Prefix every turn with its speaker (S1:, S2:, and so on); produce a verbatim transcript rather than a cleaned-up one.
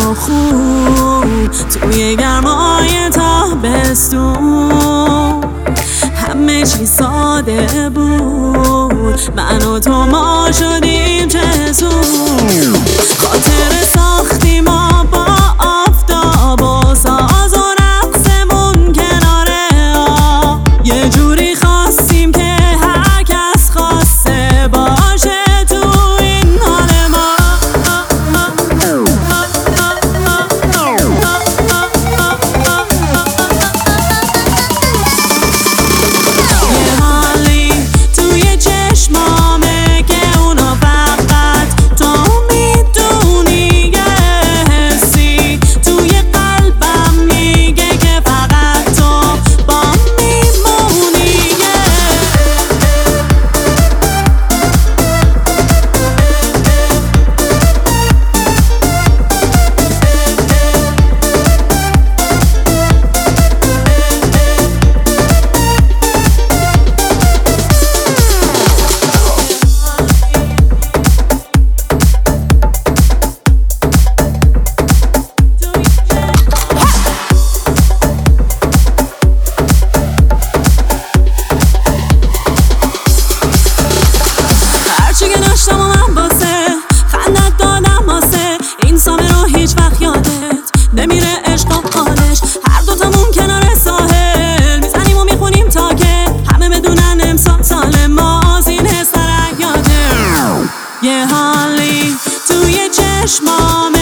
S1: و خوب توی گرمای تابستون. همه چی ساده بود، من و تو ما شدیم چه زود. خاطر ساختیم ما با آفتاب و ساز و رقصمون کناره آب. یه جوری خواستیم که هر کس خواسته باشه تو این حال ما. یه حالی توی چشمامه که اونا فقط تو میدونی، یه حسی توی قلبم میگه که فقط تو با میمونی. هرچی که داشتم و من واسه خندت دادم، واسه این سامه رو هیچ وقت یادت نمیره عشق و حالش. هر دوتامون کنار ساحل میزنیم و میخونیم تا که همه بدونن امسال سال ما از این حس نره یاده. یه حالی توی چشمام